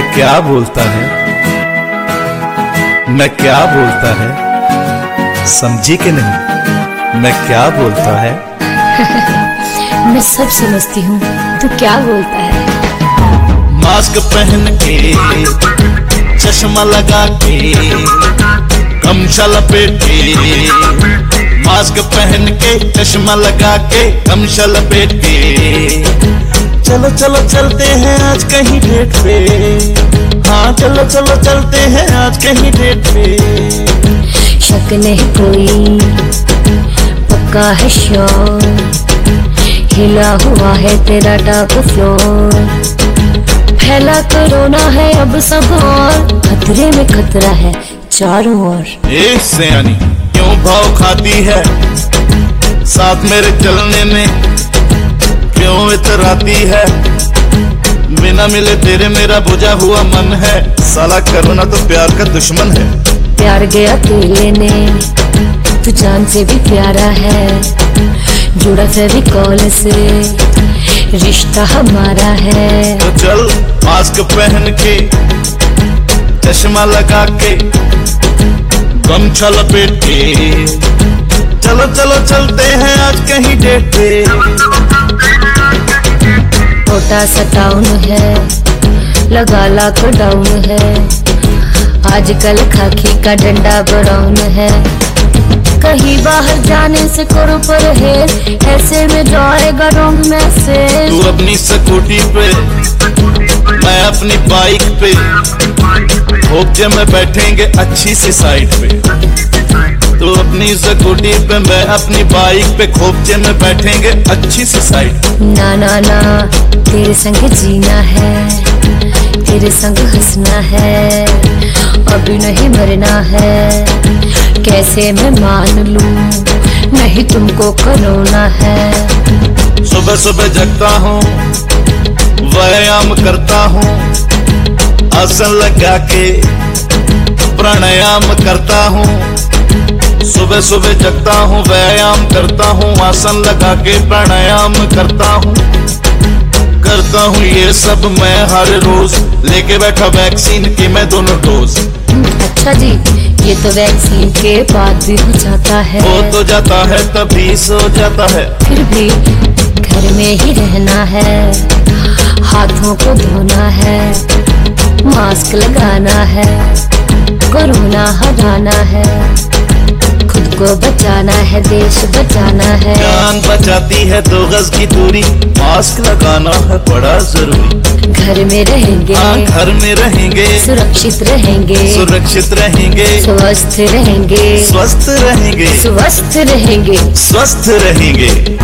क्या बोलता है, मैं क्या बोलता है, समझी कि नहीं मैं क्या बोलता है। मैं सब समझती हूँ तू क्या बोलता है। मास्क पहन के, चश्मा लगा के, गमछा लपेट के, मास्क पहन के, चश्मा लगा के, गमछा लपेट के, चलो चलो चलते हैं आज कहीं डेट पे। हाँ चलो चलो चलते हैं आज कहीं डेट पे। शक नहीं कोई, पक्का है श्योर, हिला हुआ है तेरा टॉप फ्लोर। फैला कोरोना है अब सब और, खतरे में खतरा है चारों ओर। ए सयानी क्यों भाव खाती है, साथ मेरे चलने में क्यों इतराती है। बिना मिले तेरे मेरा बुझा हुआ मन है, साला कोरोना तो प्यार का दुश्मन है। प्यार गया तू लेने, तू जान से भी प्यारा है, जुड़ा फेविकॉल से रिश्ता हमारा है। तो चल मास्क पहन के, चश्मा लगा के, गमछा लपेट के, चलो चलो चलते हैं आज कहीं डेट पे। छोटा सा टाउन है, लगा लॉकडाउन है, आजकल खाकी का डंडा ब्राउन है। कहीं बाहर जाने से करो परहेज, ऐसे में जाएगा रॉन्ग मैसेज। तू अपनी स्कूटी पे, मैं अपनी बाइक पे, खोपचे में बैठेंगे अच्छी सी साइड पे। तू अपनी स्कूटी पे, मैं अपनी बाइक पे, खोपचे में बैठेंगे अच्छी सी साइड। ना ना ना तेरे संग जीना है, तेरे संग हंसना है, अभी नहीं मरना है। कैसे मैं मान लूं, नहीं तुमको कोरोना है। सुबह सुबह जगता हूँ, व्यायाम करता हूँ, आसन लगा के प्राणायाम करता हूँ। सुबह सुबह जगता हूँ, व्यायाम करता हूँ, आसन लगा के प्राणायाम करता हूँ। करता हूँ ये सब मैं हर रोज, लेके बैठा वैक्सीन की मैं दोनों डोज। अच्छा जी, ये तो वैक्सीन के बाद भी हो जाता है। हो तो जाता है तभी सो जाता है। फिर भी घर में ही रहना है, हाथों को धोना है, मास्क लगाना है, कोरोना हराना है, खुद को बचाना है, देश बचाना है। जान बचाती है 2 गज की दूरी, मास्क लगाना है बड़ा जरूरी। घर में रहेंगे, घर में रहेंगे, सुरक्षित रहेंगे, सुरक्षित रहेंगे, स्वस्थ रहेंगे, स्वस्थ रहेंगे, स्वस्थ रहेंगे, स्वस्थ रहेंगे।